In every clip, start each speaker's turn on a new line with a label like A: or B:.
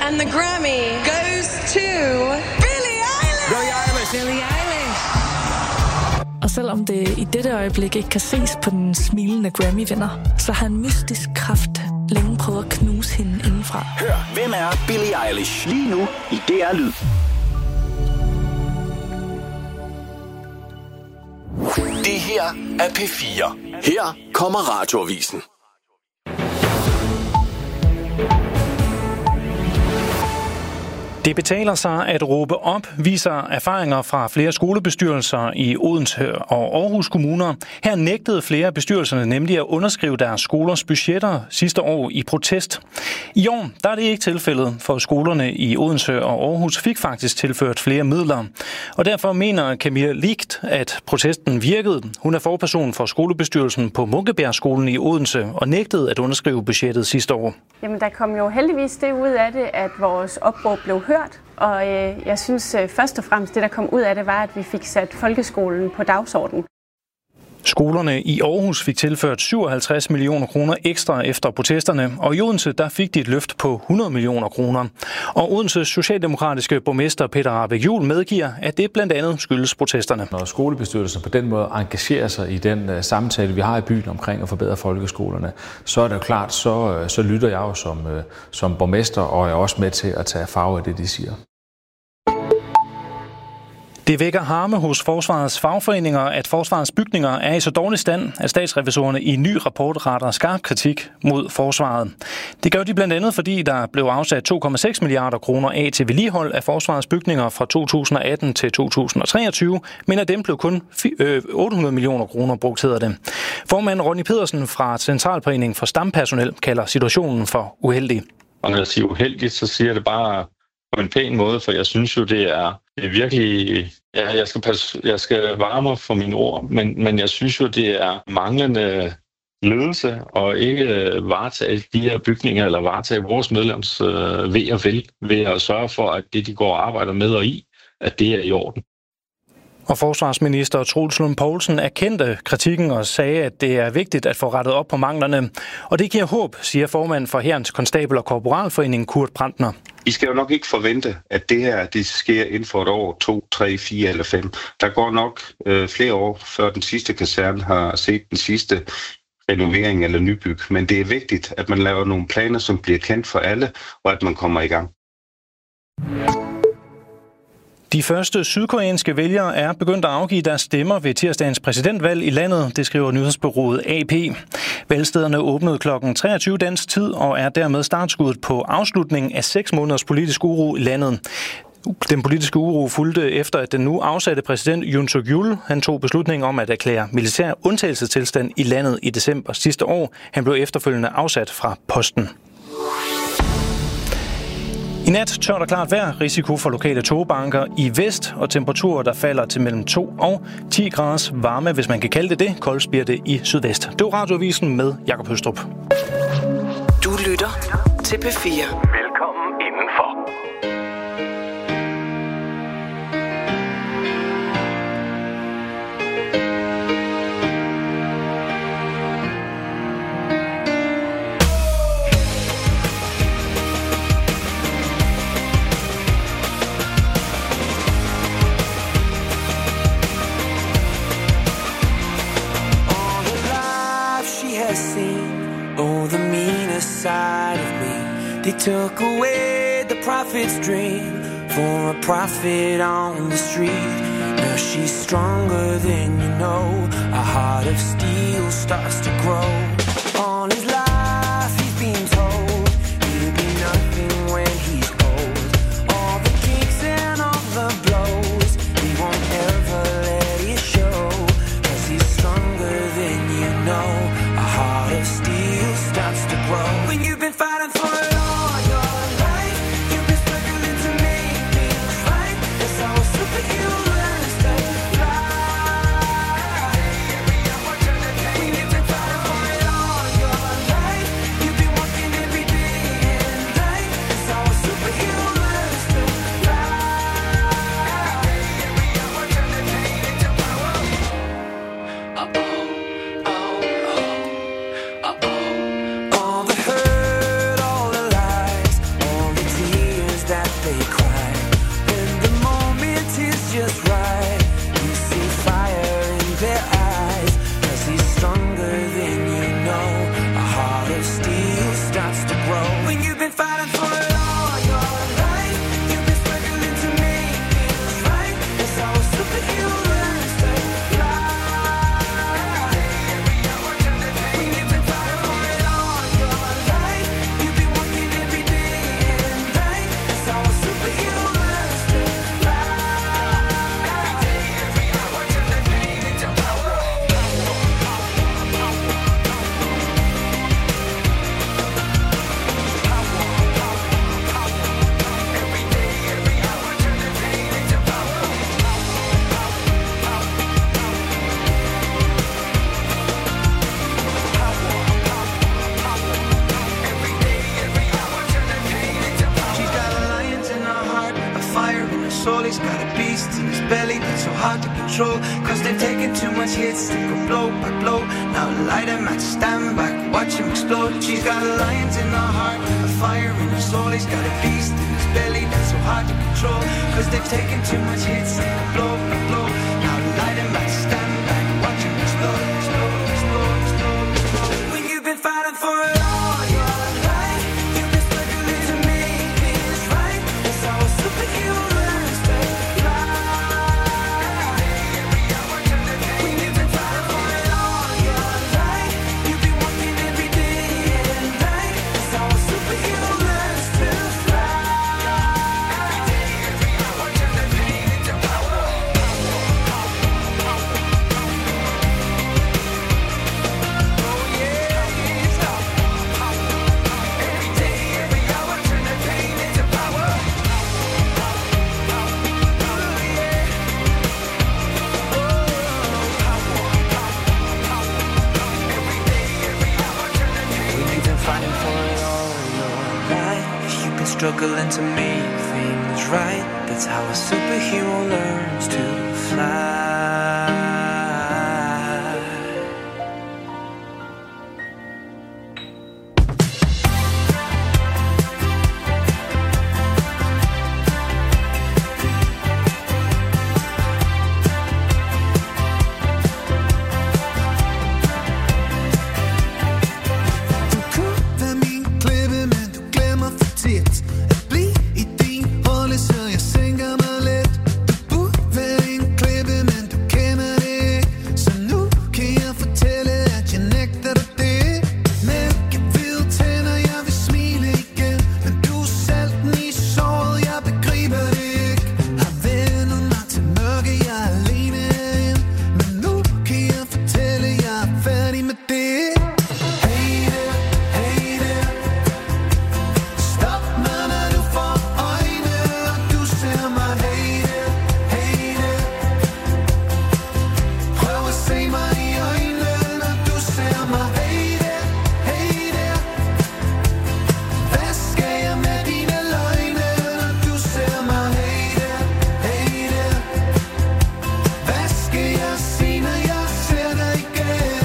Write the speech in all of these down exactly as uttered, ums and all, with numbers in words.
A: And the Grammy goes to Billie Eilish.
B: Billie Eilish. Billie Eilish.
C: Og selvom det i dette øjeblik ikke kan ses på den smilende Grammy-vinder, så har en mystisk kraft længe prøvet at knuse hende indenfra.
D: Hør, hvem er Billie Eilish lige nu i D R Lyd. Det her er P fire. Her kommer Radioavisen.
E: Det betaler sig at råbe op, viser erfaringer fra flere skolebestyrelser i Odense og Aarhus kommuner. Her nægtede flere af bestyrelserne nemlig at underskrive deres skolers budgetter sidste år i protest. I år der er det ikke tilfældet, for skolerne i Odense og Aarhus fik faktisk tilført flere midler. Og derfor mener Camilla Ligt, at protesten virkede. Hun er forperson for skolebestyrelsen på Munkebjergskolen i Odense og nægtede at underskrive budgettet sidste år.
F: Jamen, der kom jo heldigvis det ud af det, at vores opråb blev hørt. Og øh, jeg synes øh, først og fremmest, det der kom ud af det, var, at vi fik sat folkeskolen på dagsordenen.
E: Skolerne i Aarhus fik tilført syvoghalvtreds millioner kroner ekstra efter protesterne, og i Odense der fik de et løft på hundrede millioner kroner. Og Odenses socialdemokratiske borgmester Peter Rahbæk Juhl medgiver, at det blandt andet skyldes protesterne.
G: Når skolebestyrelsen på den måde engagerer sig i den uh, samtale, vi har i byen omkring at forbedre folkeskolerne, så er det jo klart, så, uh, så lytter jeg jo som, uh, som borgmester og er også med til at tage farve af det, de siger.
E: Det vækker harme hos Forsvarets fagforeninger, at Forsvarets bygninger er i så dårlig stand, at statsrevisorerne i en ny rapport retter skarp kritik mod Forsvaret. Det gør de blandt andet, fordi der blev afsat to komma seks milliarder kroner af til vedligehold af Forsvarets bygninger fra to tusind og atten til to tusind og treogtyve, men af dem blev kun otte hundrede millioner kroner brugt, hedder det. Formand Ronny Pedersen fra Centralforeningen for Stampersonel kalder situationen for uheldig.
H: Og når jeg siger uheldigt, så siger jeg det bare på en pæn måde, for jeg synes jo, det er, det er virkelig... Ja, jeg skal, passe, jeg skal varme mig for mine ord, men, men jeg synes jo, det er manglende ledelse og ikke varetage de her bygninger, eller varetage vores medlems øh, ved og vel, ved at sørge for, at det, de går og arbejder med og i, at det er i orden.
E: Og forsvarsminister Troels Lund Poulsen erkendte kritikken og sagde, at det er vigtigt at få rettet op på manglerne. Og det giver håb, siger formand for Hærens Konstabel- og Korporalforening Kurt Brandner.
I: I skal jo nok ikke forvente, at det her det sker inden for et år, to, tre, fire eller fem. Der går nok øh, flere år, før den sidste kaserne har set den sidste renovering eller nybyg. Men det er vigtigt, at man laver nogle planer, som bliver kendt for alle, og at man kommer i gang.
E: De første sydkoreanske vælgere er begyndt at afgive deres stemmer ved tirsdagens præsidentvalg i landet, det skriver nyhedsbureauet A P. Valgstederne åbnede klokken treogtyve dansk tid og er dermed startskuddet på afslutningen af seks måneders politisk uro i landet. Den politiske uro fulgte efter, at den nu afsatte præsident Yoon Suk Yeol han tog beslutningen om at erklære militær undtagelsestilstand i landet i december sidste år. Han blev efterfølgende afsat fra posten. I nat tørt og klart vejr, risiko for lokale togbanker i vest og temperaturer, der falder til mellem to og ti graders varme, hvis man kan kalde det det. Koldt bliver det i sydvest. Det var Radioavisen med Jakob Høstrup.
B: Du lytter til P fire.
D: Velkommen indenfor.
J: Side of me, they took away the prophet's dream for a prophet on the street. Now she's stronger than you know. A heart of steel starts to grow. All his life he's been told he'll be nothing when he's old. All the kicks and all the blows, he won't ever let it show. Cause he's stronger than you know. A heart of steel starts to grow. When you've been fighting for it all your life, you've been struggling to make things right. That's how a superhero learns to fly. When you've been fighting for it all soul. He's got a beast in his belly that's so hard to control. Cause they've taken too much hits, they go blow by blow. Now light him at stand back, watch him explode. She's got lions in her heart, a fire in her soul. He's got a beast in his belly that's so hard to control. Cause they've taken too much hits, they go blow by blow. Now light him at stand back, watch him explode, explode, explode, explode, explode. When you've been fighting for it all your life, you've been struggling to make things right. That's how a superhero learns to fly. When you've been fighting for it all your life, you've been working every day and night. That's how a superhero learns to fly. Every day, every hour, turn the pain into power. Struggling to make things right. That's how a superhero learns to fly.
K: Du kunne være min klippe, men du glemmer for tit. Så jeg sænker mig lidt. Du burde være en klippe, men du kender det ikke. Så nu kan jeg fortælle, at jeg nægter dig det. Mælkehvide tænder, jeg vil smile igen. Men du er salten i såret, jeg begriber det ikke. Har vendet mig til mørke, jeg er alene herinde. Men nu kan jeg fortælle, jeg er færdig med det. Hey der, hey der. Stop mig, når du får øjne. Du ser mig, hey der, hey der. Prøv at se mig i øjnene, når du ser mig, hey der, hey der. Hvad skal jeg med dine løgne, når du ser mig, hey der, hey der. Hvad skal jeg sige, når jeg ser dig igen?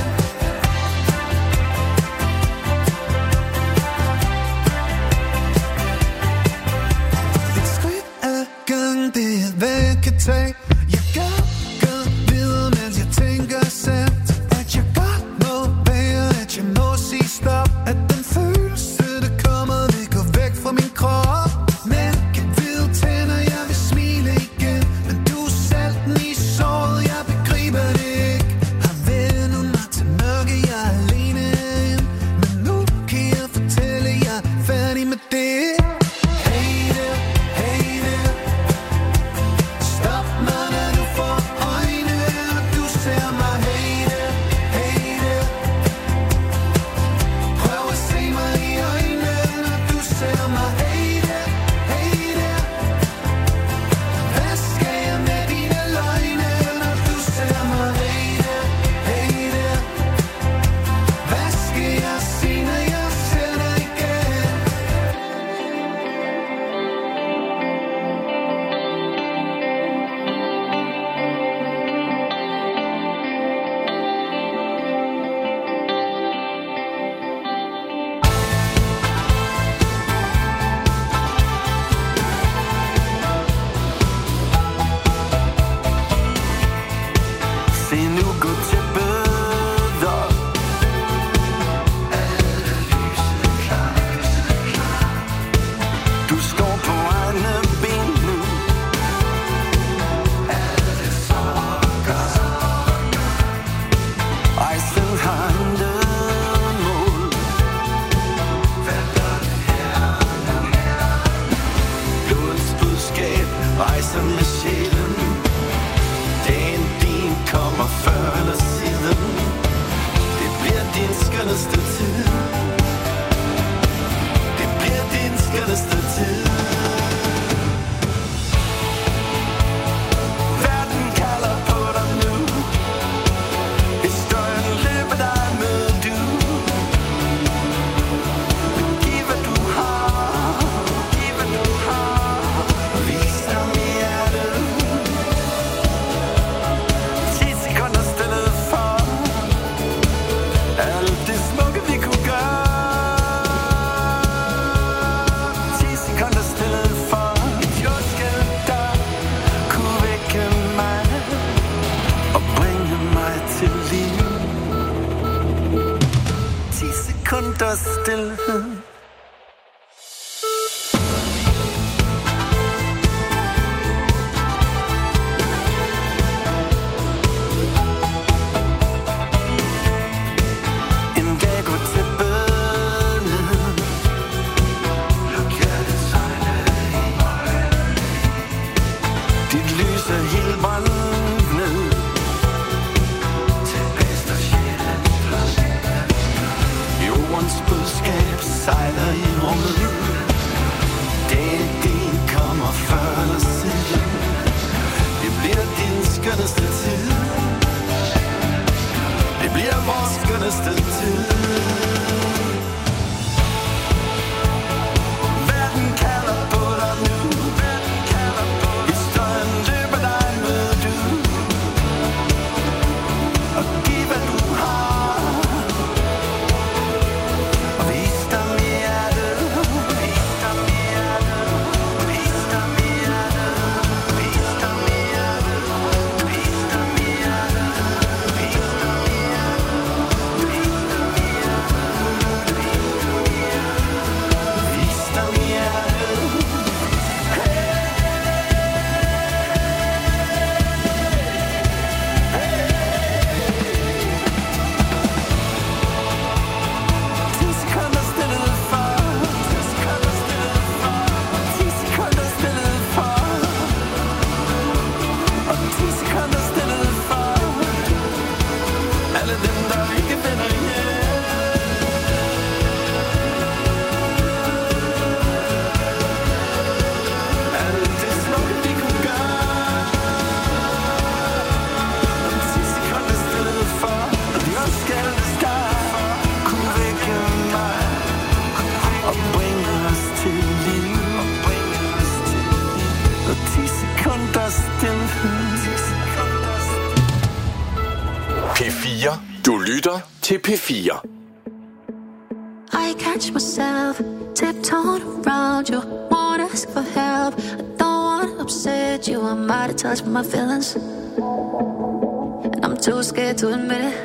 K: Et skridt ad gangen, det er hvad jeg kan tage. Jeg gør, gør videre, mens jeg tænker sandt. At jeg godt må være, at jeg må sige stop. At den følelse, der kommer, vil gå væk fra min krop. Mælkehvide tænder, jeg vil smile igen. Men du er salten i såret, jeg begriber det ikke. Har vendet mig til mørke, jeg er alene herinde. Men nu kan jeg fortælle, jeg er færdig med det. Hey der, hey der. Stop mig, når du får øjne, og du ser mig, hey der, hey der. Prøv at se mig i øjnene, når du ser mig, hey der, hey der. Hvad skal jeg med dine løgne, når du ser mig, hey der, hey der. Hvad skal jeg sige, når jeg ser dig igen?
J: Se nu gå til bedre. Alle lyset klart. Du står på egne ben nu. Alle sorger. Ejsen har intet mål. Hvad gør det her nu? Blodens budskab rejser med sjælen. Dagen din kommer før eller siden. Det bliver din skønneste tid. Det bliver din skønneste tid.
D: lytter til P fire.
L: I catch myself tiptoeing around you, won't ask for help. I don't wanna upset you, I'm out of touch with my feelings, and I'm too scared to admit it.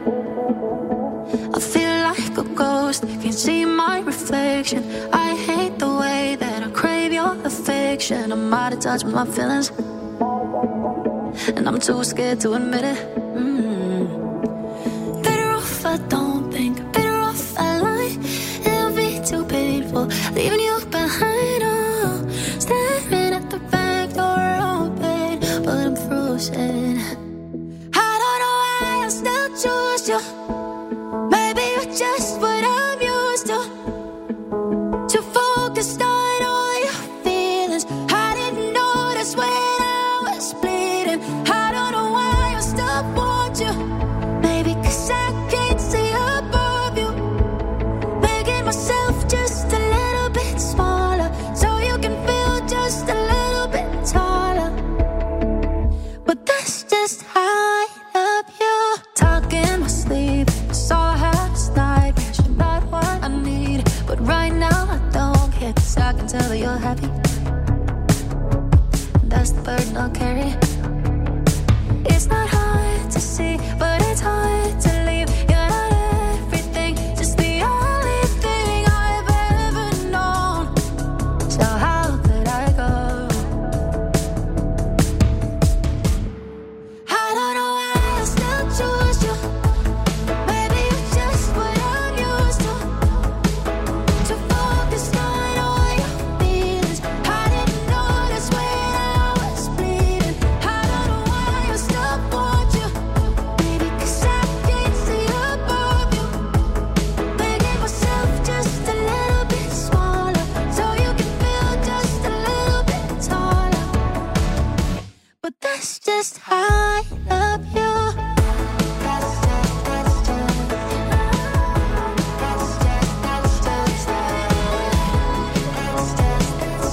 L: I feel like a ghost, can't see my reflection. I hate the way that I crave your affection. I'm out of touch with my feelings, and I'm too scared to admit it. Mm. Better off I don't think, better off I lie. It'll be too painful, leaving you behind. Oh, staring at the back door open, but I'm frozen. I don't know why I still choose you. Maybe you're just what I'm used to. Too focused on all your feelings. I didn't notice when I was bleeding. I don't know why I still want you. Maybe 'cause I can't see above you. Making myself just a little bit smaller, so you can feel just a little bit taller. But that's just how I love you. Talk in my sleep, it's all I have is nightmares. You're not what I need, but right now I don't care, 'cause I can tell that you're happy. That's the burden I'll carry. It's not hard to see, but it's hard to leave. You're not everything, just the only thing I've ever known. So how could I go? I don't know why I still choose you. Maybe you're just what I'm used to. Too focused on all your feelings. I didn't notice when I was bleeding. I don't know why I still want you. Maybe 'cause I can't see above you. Making myself just a little bit smaller, so you can feel just a little bit taller. But that's just how I love you. That's just, that's just, that's just, that's just, that's just, that's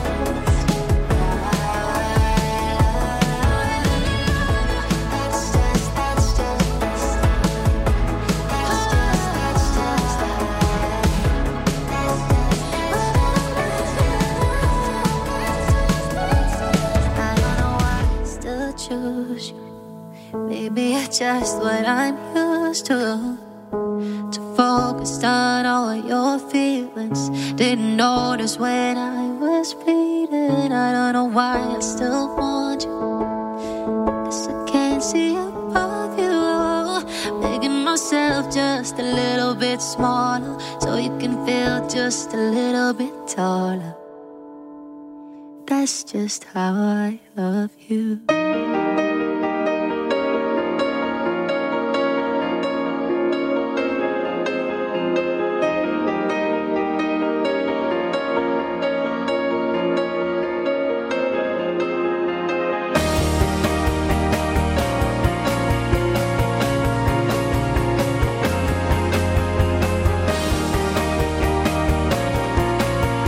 L: I don't know why I still choose you. Maybe you're just what I'm used to. Too focused on all your feelings. Didn't notice when I was bleeding. I don't know why I still want you, 'cause I can't see above you. Making myself just a little bit smaller, so you can feel just a little bit taller. That's just how I love you.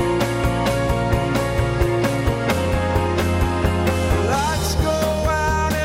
K: Lights go out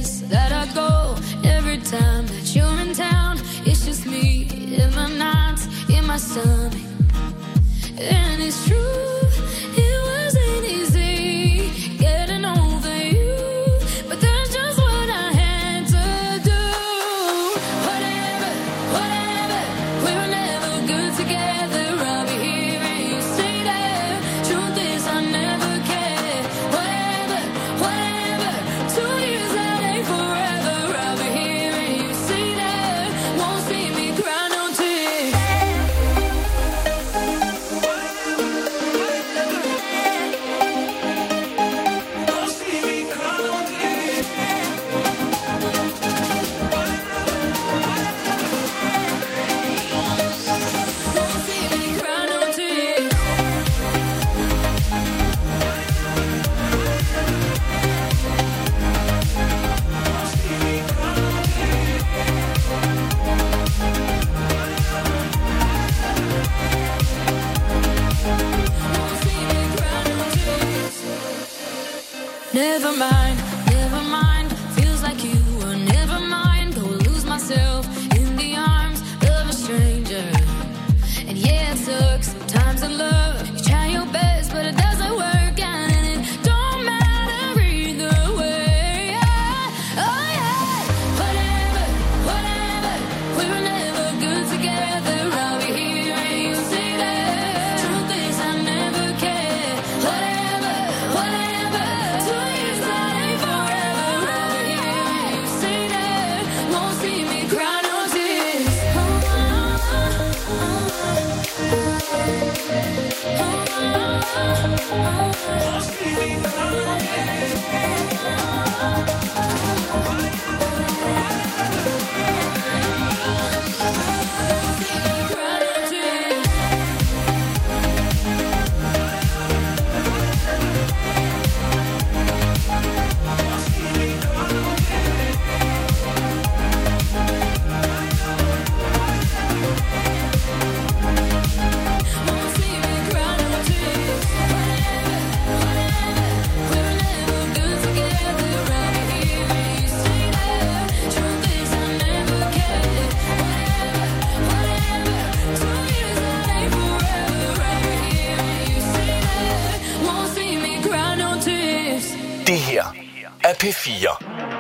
L: place that I go. Every time that you're in town, it's just me in my nights, in my stomach. And it's true, it wasn't easy getting over you, but that's just what I had to do. Whatever, whatever, we were never good together. I'll be here and you stay there. Truth is I never cared. Whatever, whatever, two years that ain't forever. I'll be here and you stay there. Won't see me cry no tears. Never mind, never mind. Feels like you were never mind. Go lose myself in the arms of a stranger. And yeah, it sucks sometimes in love. You try your best, but it doesn't work out, and it don't matter either way. Yeah. Oh yeah, whatever, whatever. We were never good together. I'll be here and you stay there. Truth is I never cared. Whatever, whatever. Two years that ain't forever. I'll be here and you stay there. Won't see me cry no tears.
D: Det her er P fire.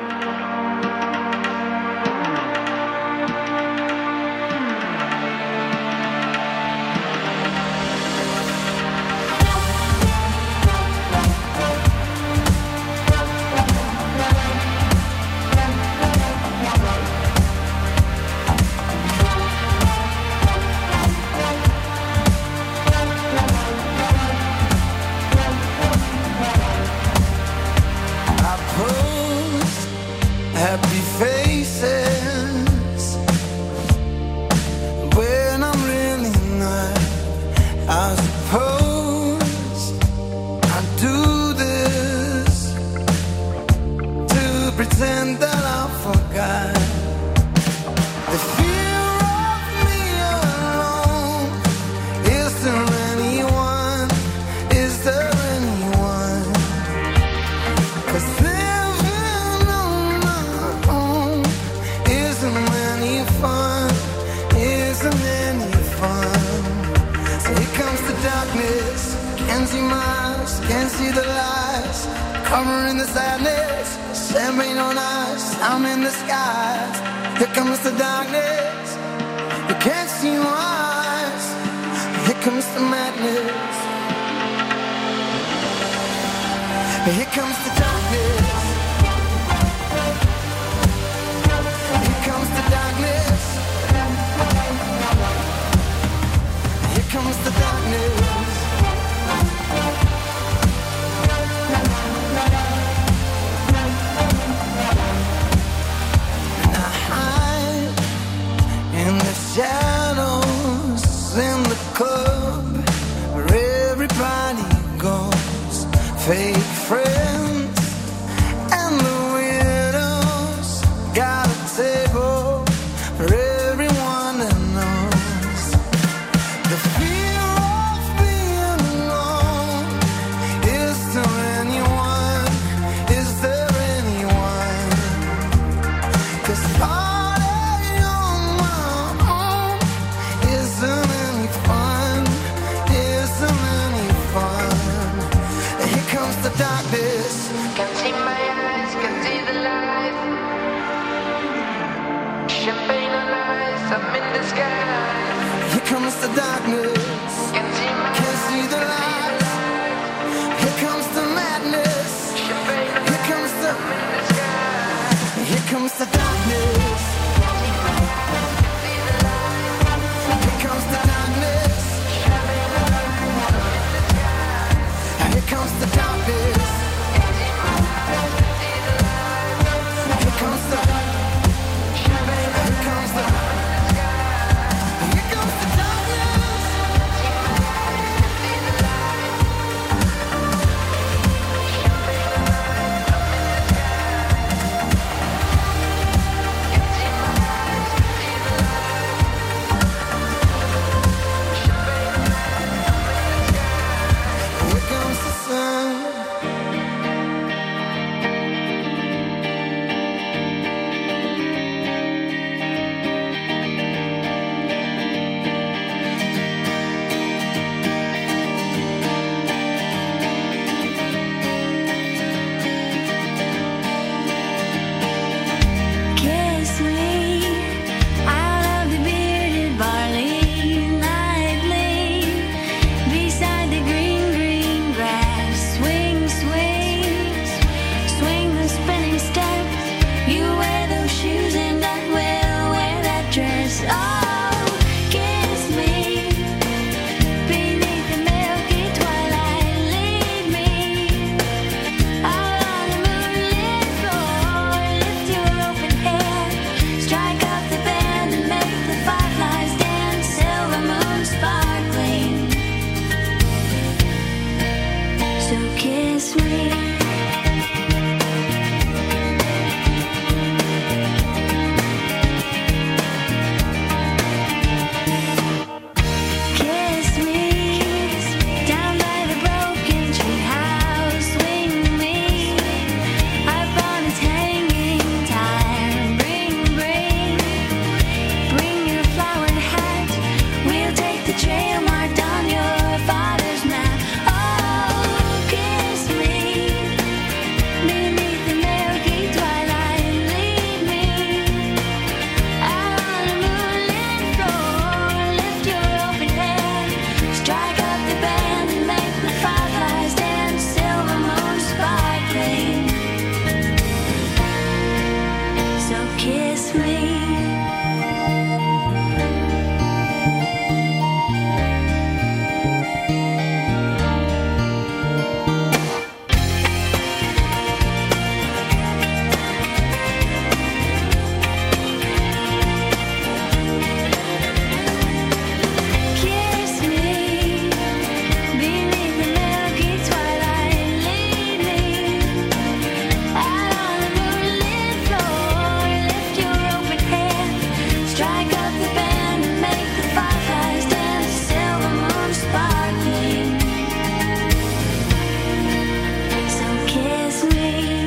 K: Happy faces when I'm really not. I suppose I do this to pretend that I forgot the fear of me alone. Is there anyone? Is there anyone? 'Cause living on my own isn't any fun, isn't any fun. So here comes the darkness, can't see miles, can't see the lights, covering the sadness, champagne on ice, I'm in the skies. Here comes the darkness, you can't see my eyes. Here comes the madness, here comes the darkness. Here comes the darkness. Here comes the darkness. And I hide in the shadows in the club where everybody goes. Fake friends comes the darkness, can't see the light. Here comes the madness, here comes the, here comes the darkness. Here comes the darkness. Here comes the darkness. Here comes the, here comes the, here comes the darkness. Here comes the sun.
L: Kiss me out of the bearded barley nightly, beside the green, green grass. Swing, swing, swing the spinning step. You wear those shoes and I will wear that dress. Oh, kiss me beneath the milky twilight. Lead me out on the moonlit floor. Lift your open hand, strike up the band and make the fireflies dance. Silver moon sparkling. So kiss me. Kiss me down by the broken tree house. Swing me up on its hanging tire. Bring, bring, bring your flowered hat. We'll take the trail marked on your father's map. Oh, kiss me beneath the milky twilight. Lead me out on the moonlit floor. Lift your open hand, strike up the band and make the fireflies dance. Silver moon sparkling. So kiss me. Kiss me beneath the milky twilight. Lead me out on the moonlit floor. Lift your open hand, strike up the band and make the fireflies dance. Silver moon sparkling. So kiss me.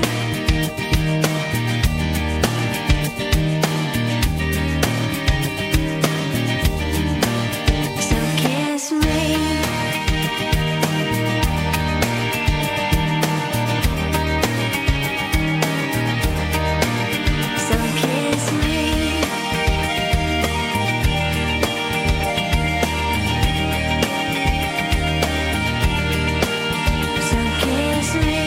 L: So kiss me. So kiss me. So kiss me.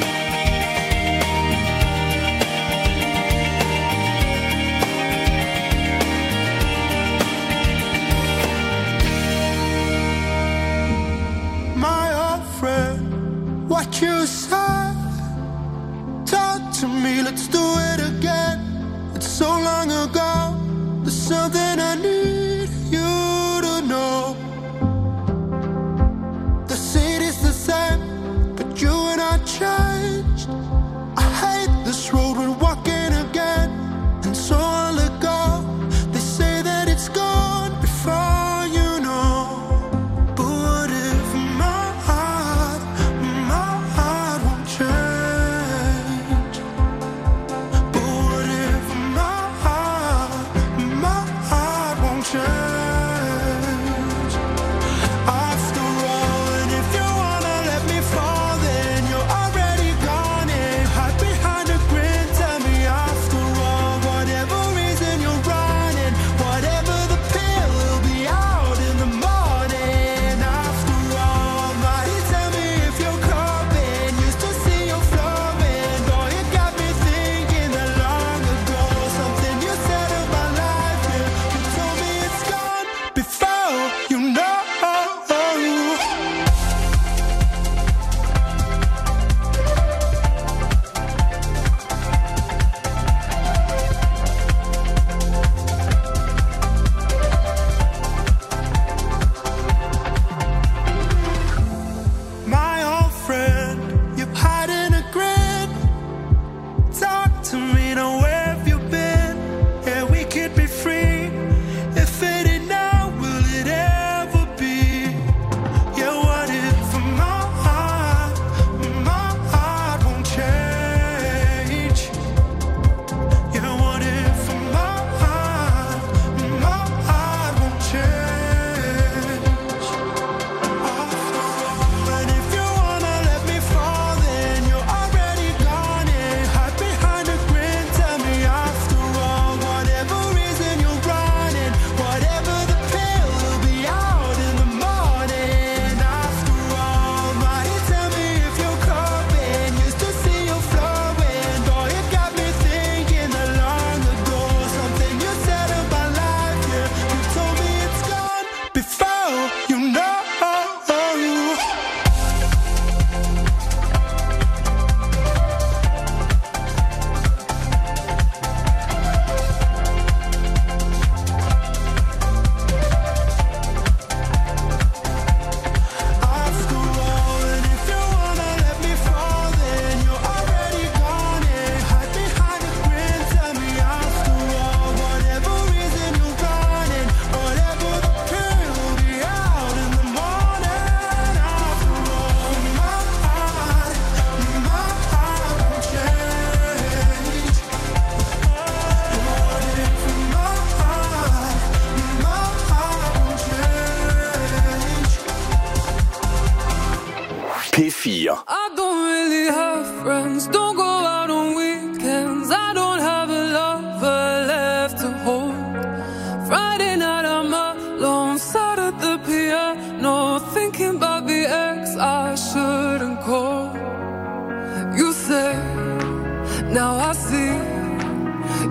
K: My old friend, what you said. Talk to me, let's do it again. It's so long ago. There's something I need you to know. The city's the same, but you and I changed. I hate this road we're walking again, and so I'll let go. They say that it's gone before you know. But what if my heart, my heart won't change? But what if my heart, my heart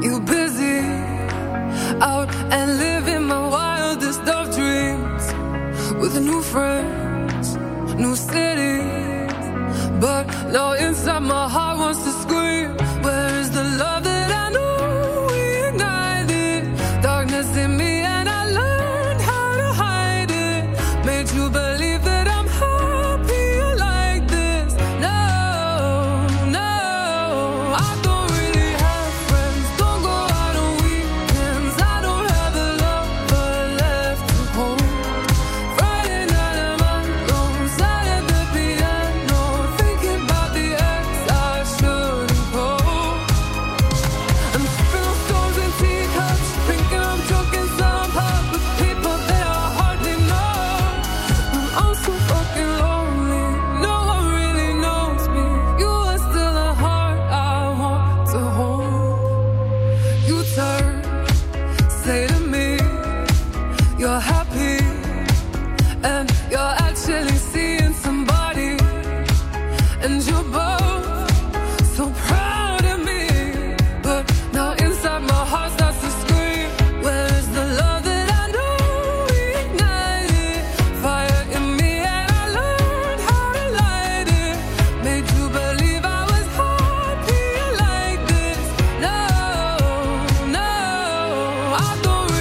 A: You busy out and living my wildest of dreams with new friends, new cities. But now inside my heart wants to scream. Where is the love that I knew we ignited? Darkness in me and I learned how to hide it. Made you believe that I'm happier like this. No, no, I don't really have friends. Don't go out on weekends. I don't have a lover left to hold. Friday night I'm alone, sat at the piano, thinking about the ex I shouldn't hold. I'm sipping on stones and teacups, thinking I'm drunk in some pub with people that I hardly know. I'm so fucking lonely, no one really knows me. You are still a heart I want to hold. You turn, say to me, you're happy, and you're actually seeing somebody, and you're both so proud of me. But now inside my heart starts to scream. Where is the love that I know we ignited? Fire in me and I learned how to light it. Made you believe I was happier like this. No, no, I don't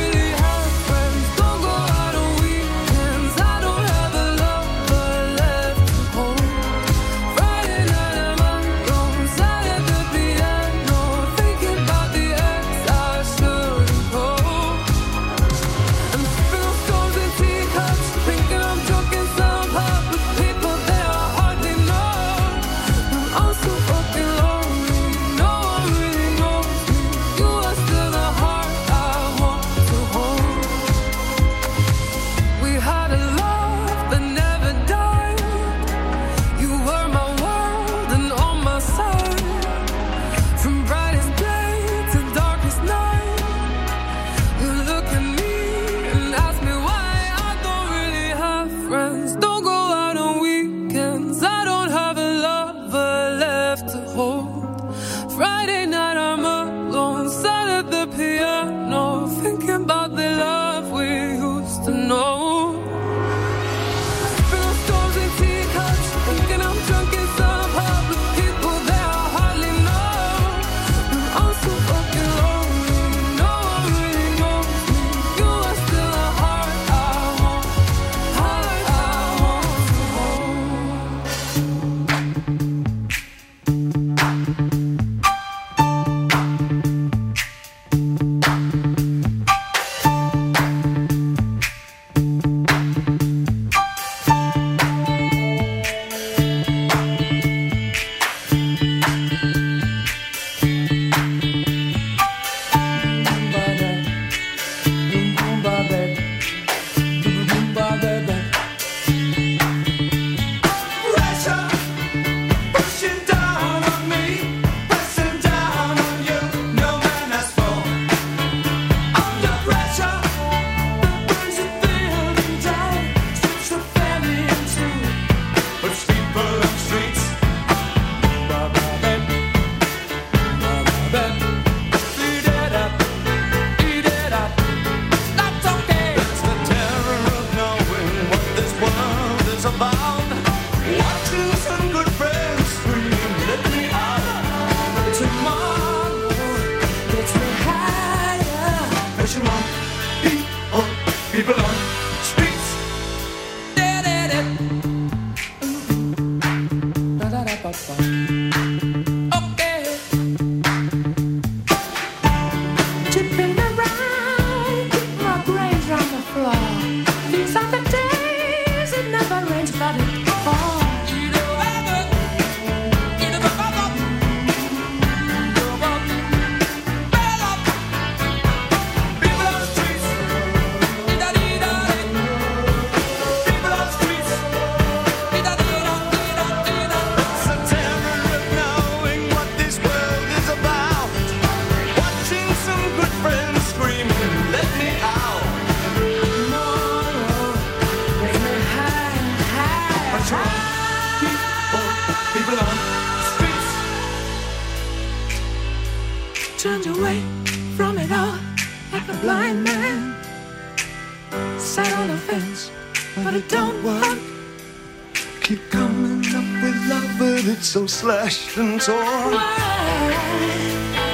K: from it all like a blind man. Sat on the fence, but it don't work. Keep coming up with love, but it's so slashed and torn. Why?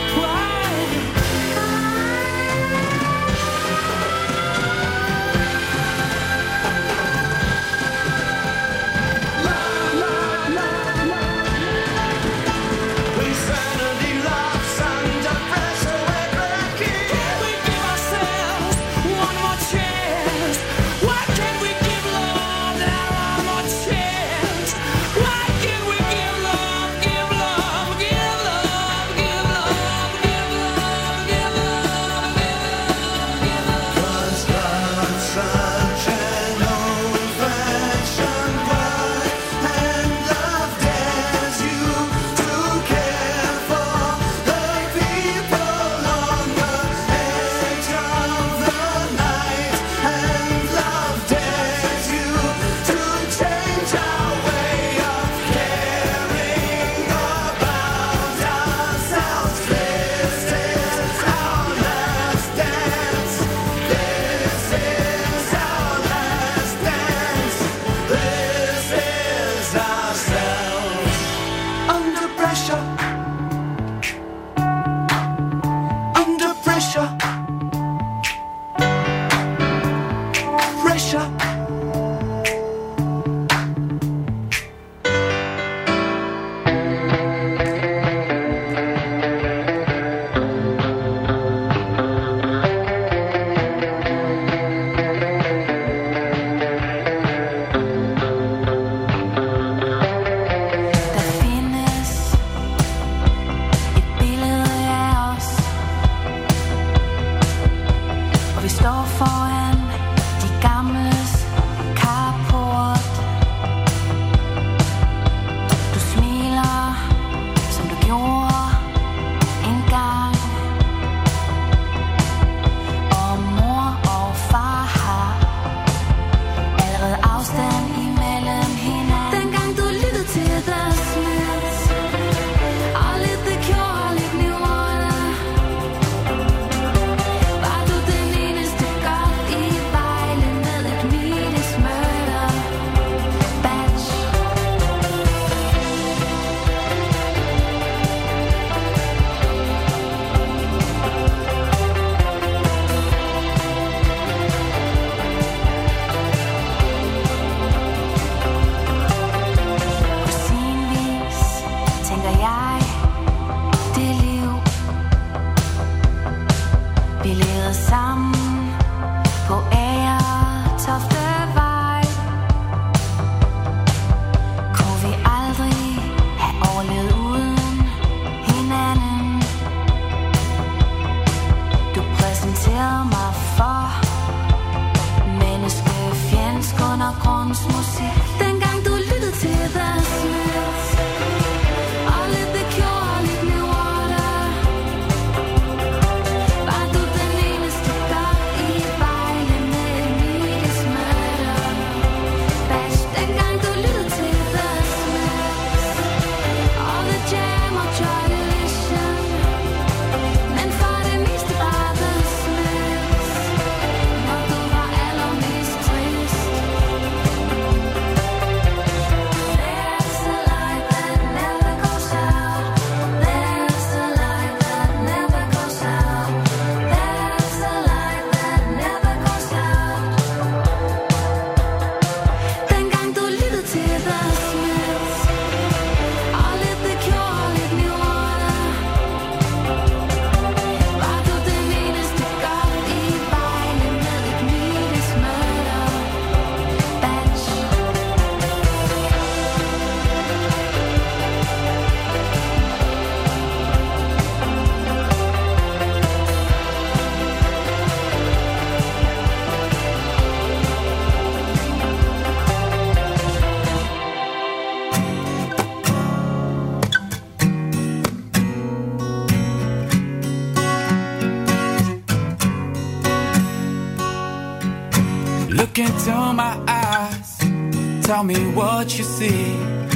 M: Look into my eyes, tell me what you see.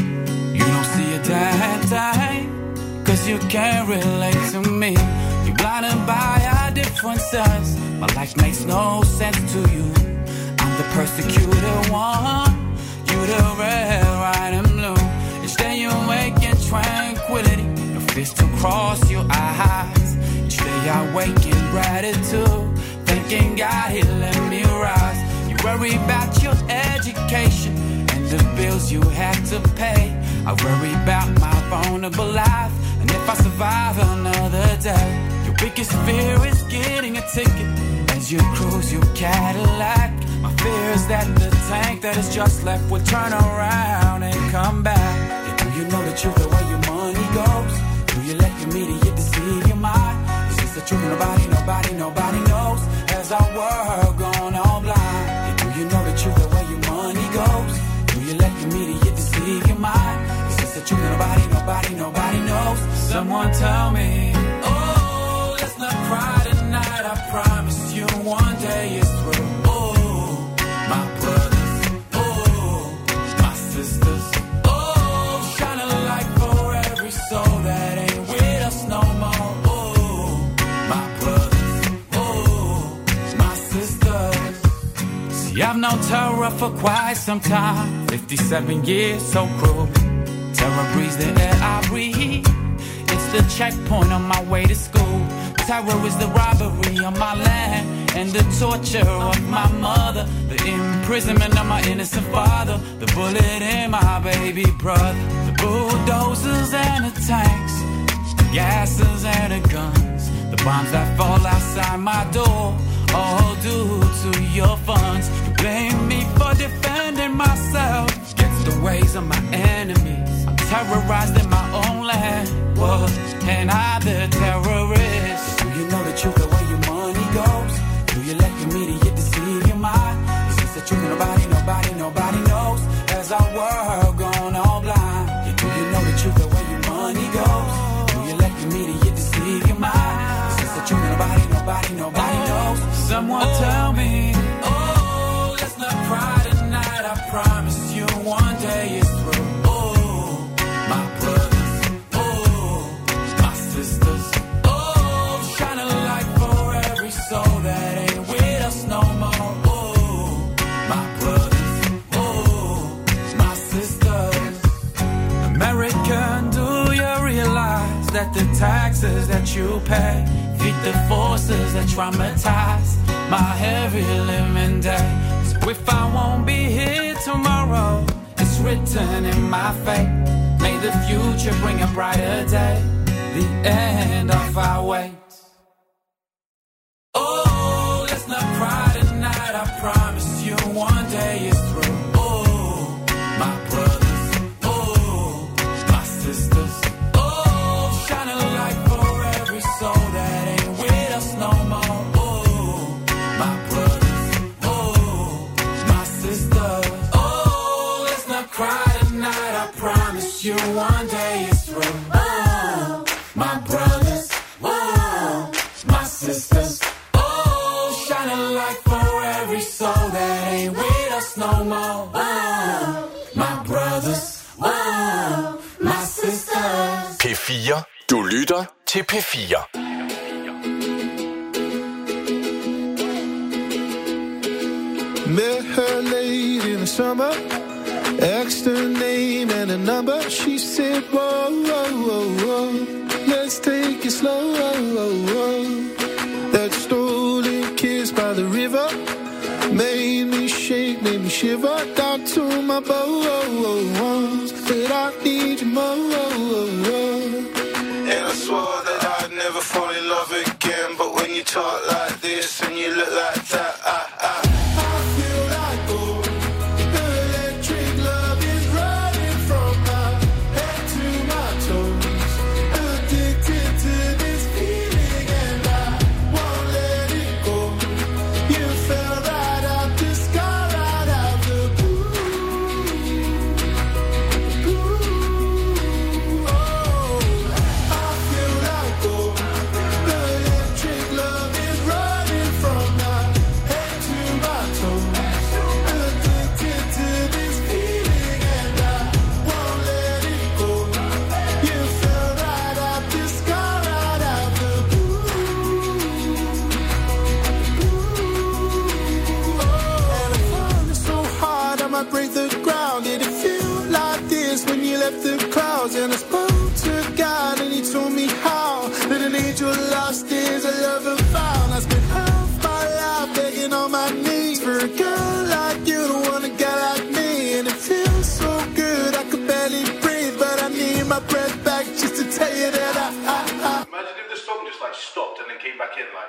M: You don't see a damn thing, cause you can't relate to me. You're blinded by everyone says my life makes no sense to you. I'm the persecuted one, you the red, white and blue. Each day you wake in tranquility, your fist across your eyes. Each day I wake in gratitude, thanking God he let me rise. You worry about your education and the bills you have to pay. I worry about my vulnerable life and if I survive another day. Your biggest fear is getting a ticket as you cruise your Cadillac. My fear is that the tank that is just left will turn around and come back. Yeah, do you know the truth of where your money goes? Do you let your media deceive your mind? Is this the truth? Nobody, nobody, nobody knows. Has our world gone all blind? Yeah, do you know the truth of where your money goes? Do you let your media deceive your mind? Is this the truth? Nobody, nobody, nobody knows. Someone tell me. Oh, let's not cry tonight. I promise you one day it's through. Oh, my brothers. Oh, my sisters. Oh, shine a light for every soul that ain't with us no more. Oh, my brothers. Oh, my sisters. See, I've known terror for quite some time. fifty-seven years, so cruel. Terror breathes the air I breathe. It's the checkpoint on my way to school. Terror is the robbery on my land and the torture of my mother. The imprisonment of my innocent father. The bullet in my baby brother. The bulldozers and the tanks. The gases and the guns. The bombs that fall outside my door. All due to your funds. You blame me for defending myself against the ways of my enemies. I'm terrorized in my own land. What? And I the terrorist? Do you know the truth of where your money goes? Do you let your media deceive your mind? Is this the truth? Nobody, nobody, nobody knows. Has our world gone all blind? Yeah, do you know the truth of where your money goes? Do you let your media deceive your mind? Is this the truth? Nobody, nobody, nobody knows. Someone oh, tell me. Oh, let's not cry tonight. I promise you one day it's through. Oh, my brothers. Oh, my sisters. Oh, shine a light for every soul that ain't with us no more. Oh, my brothers. Oh, my sisters. American, do you realize that the taxes that you pay feed the forces that traumatize my heavy living day? So if I won't be here tomorrow, it's written in my fate. May the future bring a brighter day. The end of our wait. Oh, let's not cry tonight. I promise you one day it's through. Oh, my brothers. Oh, my sisters. Oh, shine a light for every soul that ain't with us no more. Oh, my brothers. Oh, my sisters. Oh, let's not cry tonight. I promise you one day it's through. Oh, my brothers. Oh, my sisters. Oh, shine a light for every soul that ain't with us no more. Oh, my brothers. Oh, my sisters.
D: P fire. Du lytter til P fire.
K: Met her late in the summer, asked her name and a number. She said, whoa, whoa, whoa, whoa, let's take it slow. Whoa, whoa. That stolen kiss by the river made me shake, made me shiver. Down to my bones, said I need you more. And I swore that I'd never fall in love again. But when you talk like this and you look like that, I, I
N: bare kende mig.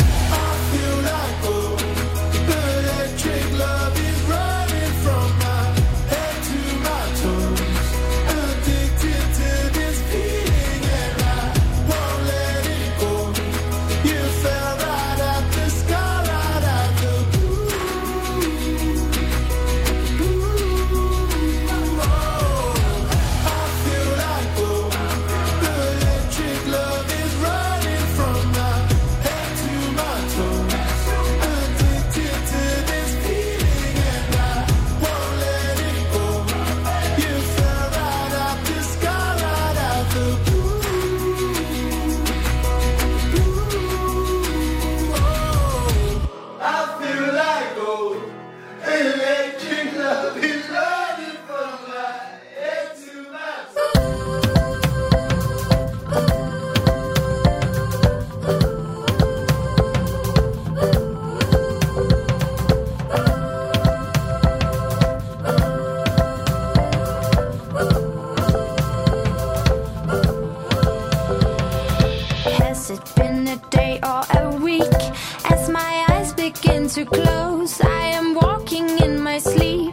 L: To close, I am walking in my sleep,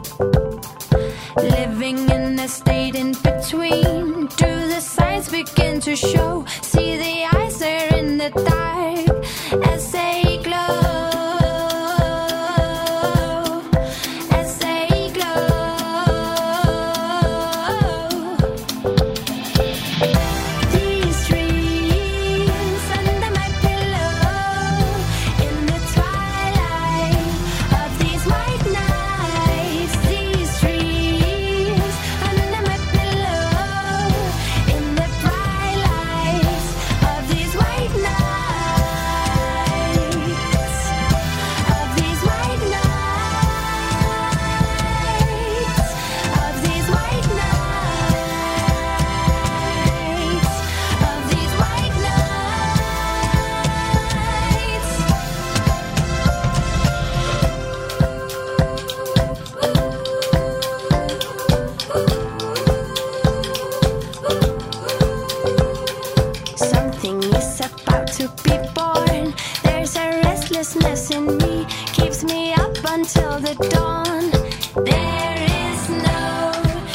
L: living in a state in between. Do the signs begin to show? See the eyes there in the dark as they glow, as they glow. These dreams under my pillow in the twilight of these white nights. These dreams under my pillow in the bright lights of these white nights, of these white nights, of these white nights, of these white nights. Something is about to be born. There's a restlessness in me, keeps me up until the dawn. There is no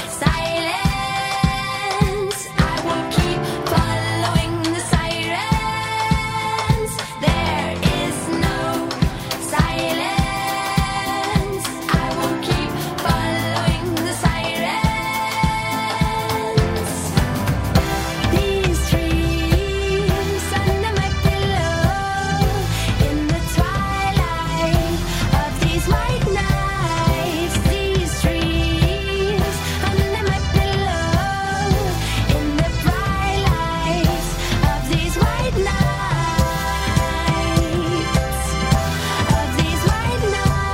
L: silence. I will keep following the sirens. There is no silence. I will keep following the sirens. These dreams under my pillow in the twilight of these white nights. These dreams under my pillow in the bright lights of these white nights, of these white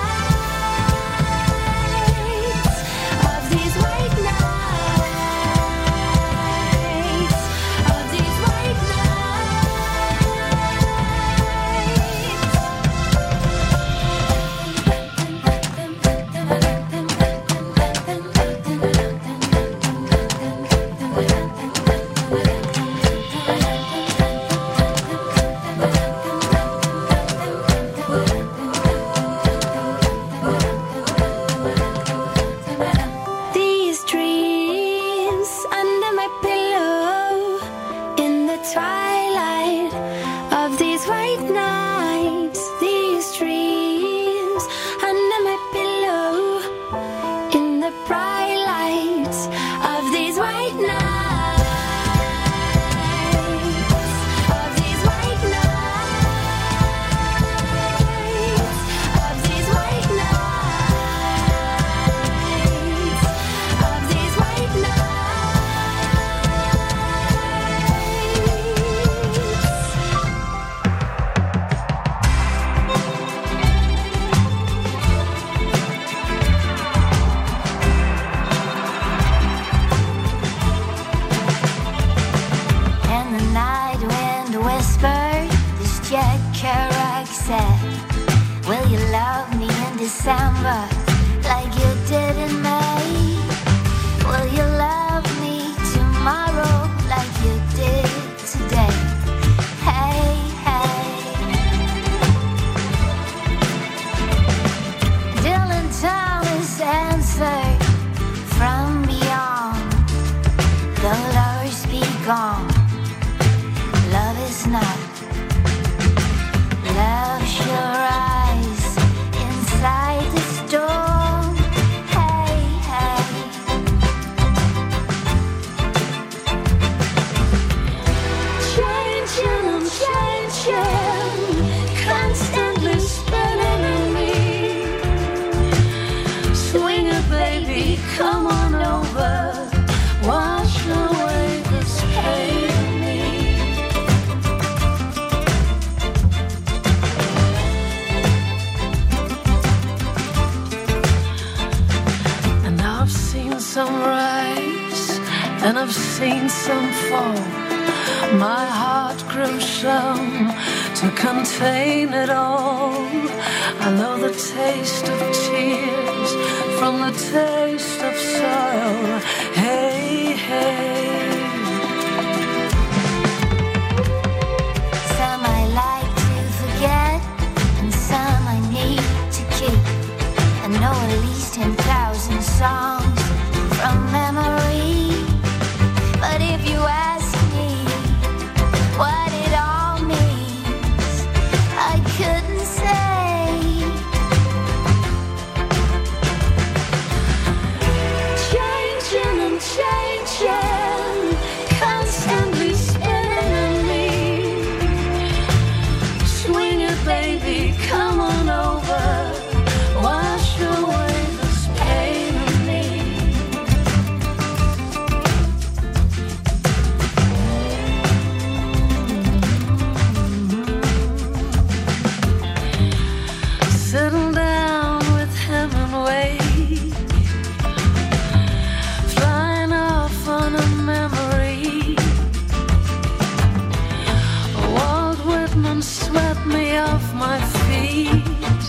L: nights, of these white nights, of these white These dreams under my pillow in the twilight of these white nights. These dreams under my pillow in the bright lights of these white nights, of these white nights, of these white nights, of these white nights. And the night wind whispered, this Jack Kerouac said, will you love me in December like you did in May? Will you love me tomorrow like you did today? Hey, hey.
N: in some fall. My heart grew slow to contain it all. I know the taste of tears from the taste of sorrow. Hey, hey.
O: Some I like to forget, and some I need to keep. I know at least ten thousand songs from memory. But if you ask me what it all means, I couldn't say. Changing and changing, constantly spinning me. Swing it, baby, come on over. Wash away this pain of me. Sitting down with Hemingway, flying off on a memory. Walt Whitman swept me off my feet,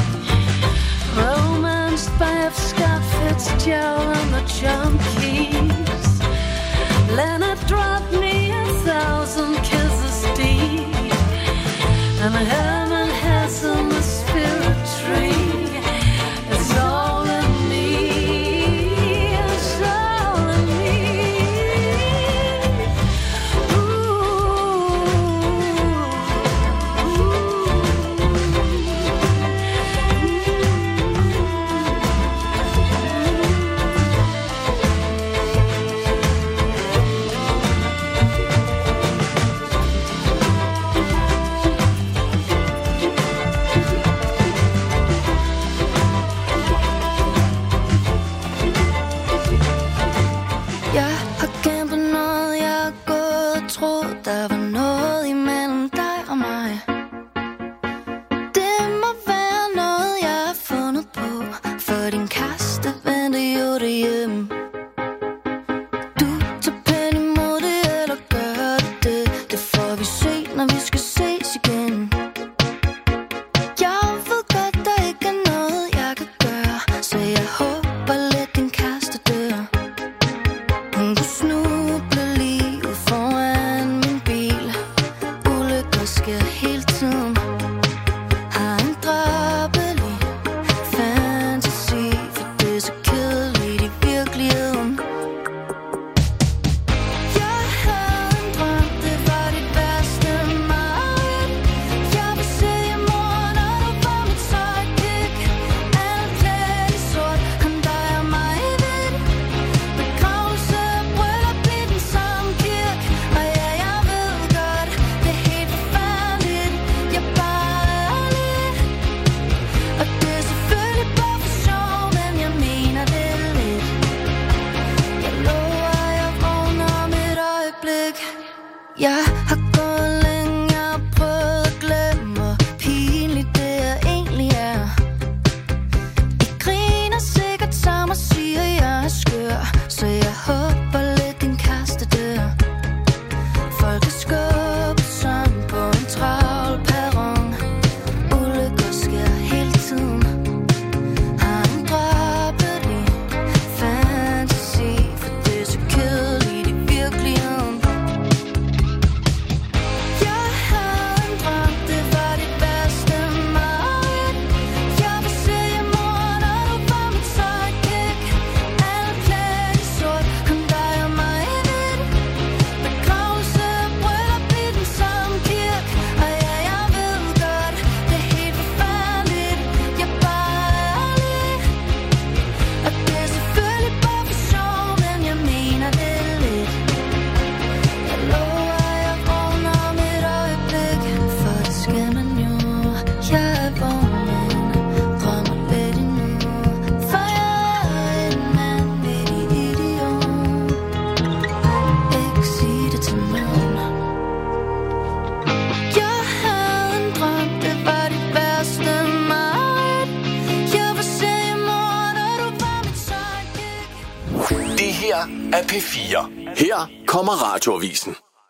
O: romanced by F. Scott Fitzgerald and the Junkies. Leonard dropped me a thousand kisses deep, and Herman Hesse in the spirit tree. It's all in me, it's all in me. Jeg har kæmpet noget, jeg har gået og troet, der var noget imellem dig og mig. Det må være noget, jeg har fundet på, for din kæreste vendte jo derhjemme. Du tager pænt imod det, eller gør det det? Det får vi se, når vi skal ses igen. Jeg ved godt, der ikke er noget, jeg kan gøre, så jeg håber lidt din kæreste dør. Hun kunne snuble lige ud foran min bil. Ulykker sker hele tiden. Har en drabelig fantasi, for det er så kedeligt i virkeligheden. Jeg havde en drøm, det var dit værste mareridt. Jeg vil se i morgen, når du var mit sidekick. Alle klædt i sort, kun dig og mig i hvidt. Begravelse, bryllup i den samme kirke. Og ja, jeg ved godt, det er helt forfærdeligt. Jeg er bare ærlig. Og det er selvfølgelig bare for sjov, men jeg mener det lidt. Jeg lover, jeg vågner om et øjeblik. Jeg har gået længe, jeg har prøvet at glemme, hvor pinligt det jeg egentlig er. I griner sikkert sammen og siger, jeg er skør, så jeg håber lidt din kæreste dør. Folk er skubbet sammen på en travl perron. Ulykker sker hele tiden. Har en drabelig fantasi, for det er så kedeligt i virkeligheden. Jeg havde en drøm, det var dit værste mareridt. Jeg vil se i morgen, når du var mit sidekick. Alle klædt i sort, kun dig og mig i hvidt. Begravelse, bryllup i den samme kirke. Og ja, jeg ved godt, det er helt forfærdeligt. Jeg er bare ærlig. Og det er selvfølgelig bare for sjov, men jeg mener det lidt. Jeg lover, jeg vågner om et øjeblik, for det skal man jo. Jeg er vågen, men drømmer lidt endnu. For jeg er en mand midt i idiot. Ikke sige det til nogen. Jeg havde en drøm, det var dit værste mareridt. Jeg vil se i morgen, når du var mit sidekick.
D: Det her er P fire. Her kommer Radioavisen.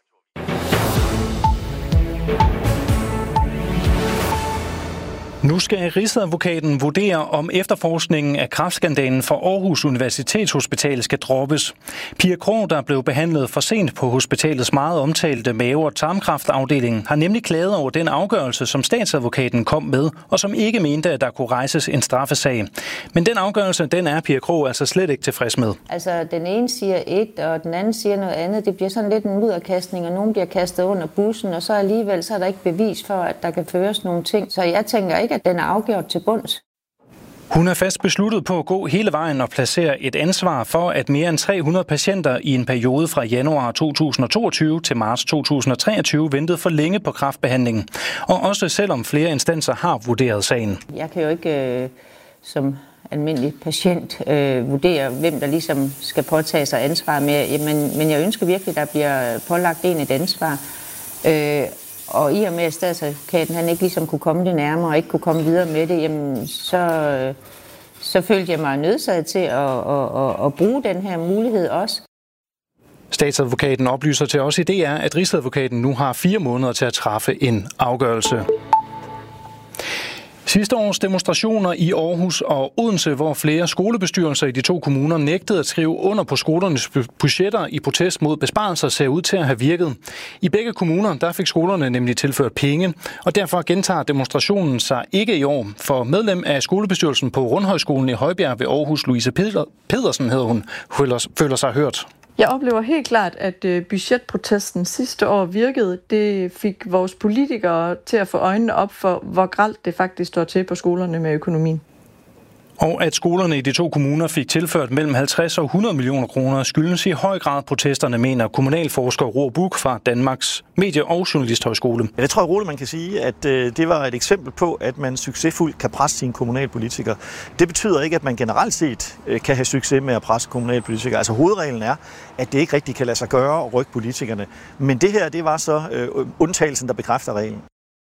E: Nu skal Rigsadvokaten vurdere, om efterforskningen af kræftskandalen for Aarhus Universitetshospital skal droppes. Pia Krog, der blev behandlet for sent på hospitalets meget omtalte mave- og tarmkræftafdeling, har nemlig klaget over den afgørelse, som statsadvokaten kom med, og som ikke mente, at der kunne rejses en straffesag. Men den afgørelse, den er Pia Krog altså slet ikke tilfreds med.
P: Altså, den ene siger et, og den anden siger noget andet. Det bliver sådan lidt en mudderkastning, og nogen bliver kastet under bussen, og så alligevel så er der ikke bevis for, at der kan føres nogle ting. Så jeg tænker ikke, at den er afgjort til bunds.
E: Hun er fast besluttet på at gå hele vejen og placere et ansvar for, at mere end tre hundrede patienter i en periode fra januar to tusind og toogtyve til marts to tusind og treogtyve ventede for længe på kræftbehandlingen. Og også selvom flere instanser har vurderet sagen.
P: Jeg kan jo ikke øh, som almindelig patient øh, vurdere, hvem der ligesom skal påtage sig ansvar med. Men, men jeg ønsker virkelig, at der bliver pålagt en et ansvar. Øh, Og i og med, at statsadvokaten han ikke ligesom kunne komme det nærmere og ikke kunne komme videre med det, jamen, så, så følte jeg mig nødsaget til at, at, at, at bruge den her mulighed også.
E: Statsadvokaten oplyser til os i D R, at Rigsadvokaten nu har fire måneder til at træffe en afgørelse. Sidste års demonstrationer i Aarhus og Odense, hvor flere skolebestyrelser i de to kommuner nægtede at skrive under på skolernes budgetter i protest mod besparelser, ser ud til at have virket. I begge kommuner der fik skolerne nemlig tilført penge, og derfor gentager demonstrationen sig ikke i år. For medlem af skolebestyrelsen på Rundhøjskolen i Højbjerg ved Aarhus, Louise Pedersen hedder hun, føler sig hørt.
Q: Jeg oplever helt klart, at budgetprotesten sidste år virkede. Det fik vores politikere til at få øjnene op for, hvor grelt det faktisk står til på skolerne med økonomien.
E: Og at skolerne i de to kommuner fik tilført mellem halvtreds og hundrede millioner kroner, skyldes i høj grad protesterne, mener kommunalforsker Roar Buch fra Danmarks Medie- og Journalisthøjskole.
R: Jeg tror roligt, man kan sige, at det var et eksempel på, at man succesfuldt kan presse sine kommunalpolitikere. Det betyder ikke, at man generelt set kan have succes med at presse kommunalpolitikere. Altså hovedreglen er, at det ikke rigtig kan lade sig gøre at rykke politikerne. Men det her, det var så undtagelsen, der bekræfter reglen.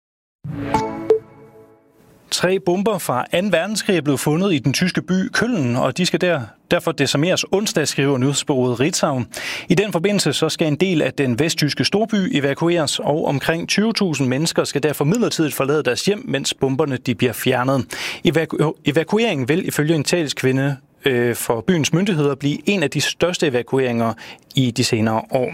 E: Tre bomber fra anden verdenskrig er blevet fundet i den tyske by Köln, og de skal der, derfor desarmeres onsdag, skriver nyhedsbureauet Ritzau. I den forbindelse så skal en del af den vesttyske storby evakueres, og omkring tyve tusind mennesker skal derfor midlertidigt forlade deres hjem, mens bomberne de bliver fjernet. Evaku- evakueringen vil ifølge en talskvinde øh, for byens myndigheder blive en af de største evakueringer i de senere år.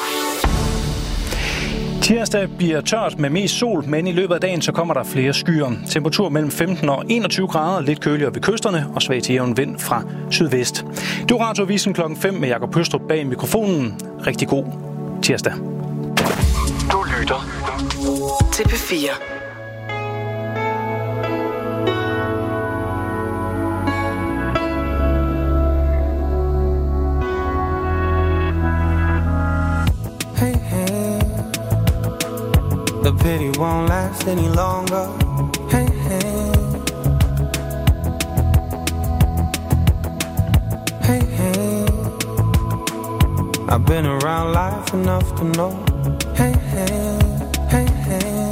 E: Tirsdag bliver tørt med mest sol, men i løbet af dagen så kommer der flere skyer. Temperatur mellem femten og enogtyve grader, lidt køligere ved kysterne og svag til jævn vind fra sydvest. Det var Radioavisen klokken fem med Jakob Høstrup bag mikrofonen. Rigtig god tirsdag.
D: Du lytter
B: til P fire.
J: The pity won't last any longer. Hey, hey. Hey, hey. I've been around life enough to know. Hey, hey. Hey, hey.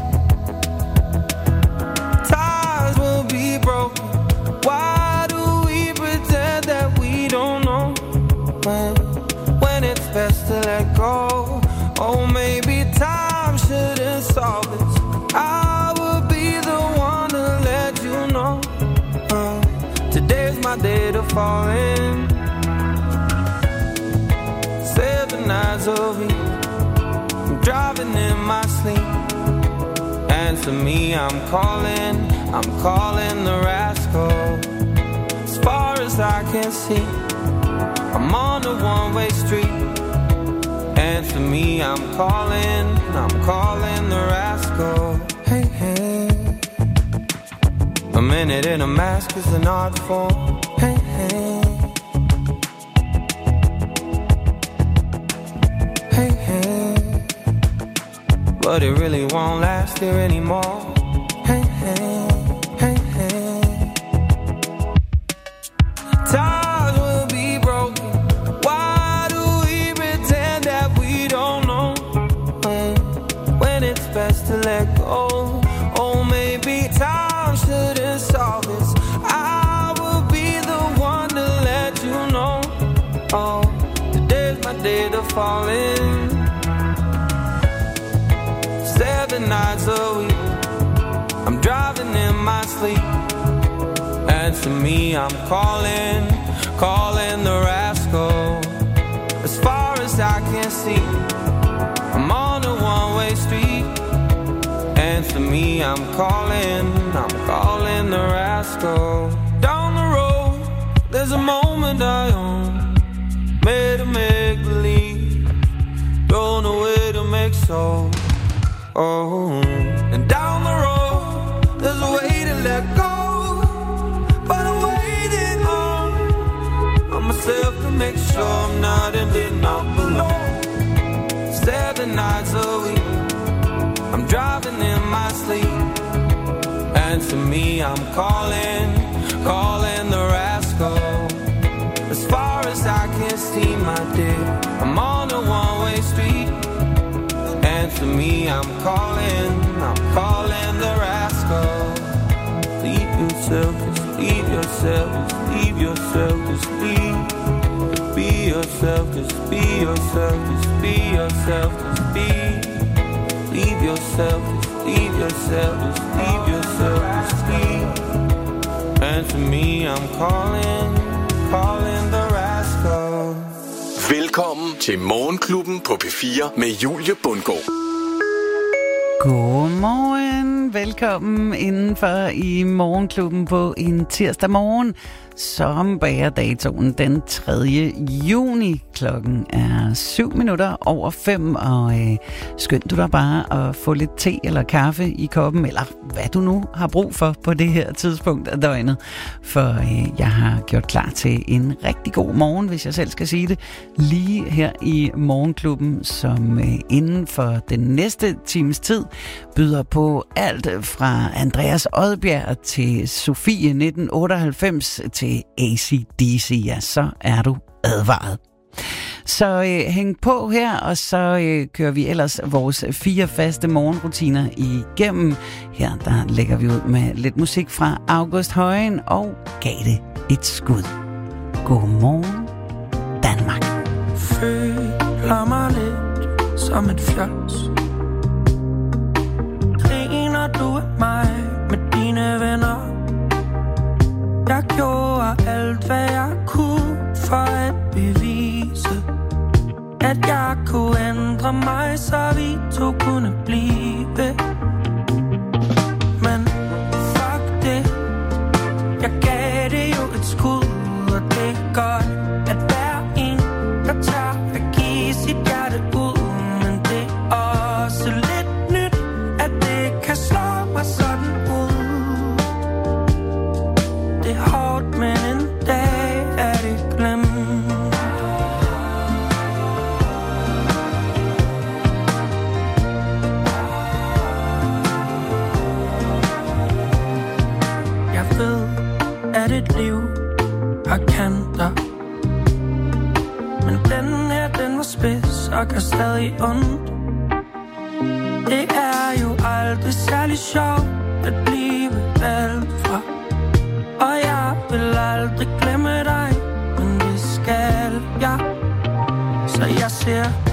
J: Ties will be broken. Why do we pretend that we don't know when, when it's best to let go? Oh, maybe time shouldn't solve this. I will be the one to let you know. Uh, today's my day to fall in. Seven nights a week, I'm driving in my sleep. Answer me, I'm calling, I'm calling the rascal. As far as I can see, I'm on a one-way street. Answer me, I'm calling, I'm calling the rascal. Hey, hey. A minute in a mask is an art form. Hey, hey. Hey, hey. But it really won't last here anymore. Hey, hey. Hey, hey. Ties will be broken. Why do we pretend that we don't know when, when it's best to let go? Oh, maybe time shouldn't solve this. I will be the one to let you know. Oh, today's my day. Seven nights a week I'm driving in my sleep, and to me I'm calling, calling the rascal. As far as I can see, I'm on a one-way street, and to me I'm calling, I'm calling the rascal. Down the road, there's a moment I own, made to make believe, don't know where to make so. Oh, and down the road, there's a way to let go, but I'm waiting on, on myself to make sure I'm not ending up alone. Seven nights a week, I'm driving in my sleep, and to me I'm calling, calling the rascal. As far as I can see, my dear, I'm on a one-way street, and to me I'm calling, I'm calling the rascal. Leave yourself, just leave yourself, just leave yourself, just leave. Be yourself, just be yourself, just be yourself, just be. Leave yourself, just leave yourself, just leave yourself, just leave. And to me I'm calling, calling the rascal.
D: Velkommen til Morgenklubben på P fire med Julie Bundgaard.
S: Godmorgen, velkommen indenfor i Morgenklubben på en tirsdag morgen, som bærer datoen den tredje juni. Klokken er syv minutter over fem, og øh, skynd du dig bare at få lidt te eller kaffe i koppen, eller hvad du nu har brug for på det her tidspunkt af døgnet. For øh, jeg har gjort klar til en rigtig god morgen, hvis jeg selv skal sige det, lige her i Morgenklubben, som øh, inden for den næste times tid byder på alt fra Andreas Odbjerg til Sofie nitten otteoghalvfems til A C D C. Ja, så er du advaret. Så øh, hæng på her, og så øh, kører vi ellers vores fire faste morgenrutiner igennem. Her der lægger vi ud med lidt musik fra August Højen og gav det et skud. Godmorgen, Danmark.
J: Føler mig lidt som et fjols. Griner du af mig med dine venner? Jeg gjorde alt, hvad jeg kunne for at bevise, at jeg kunne ændre mig, så vi to kunne blive. Men fuck det, jeg gav det jo et skud, og det er godt, at hver en, der tør at give sit hjerte ud. Men det er også lidt nyt, at det kan slå mig sådan ud. Det er hårdt, men en dag er det glemt. Jeg ved, at et liv har kanter, men den her, den var spids og gør stadig ondt. Det er jo aldrig særlig sjovt at blive valgt fra, og jeg vil aldrig glemme dig, men det skal jeg. Så jeg ser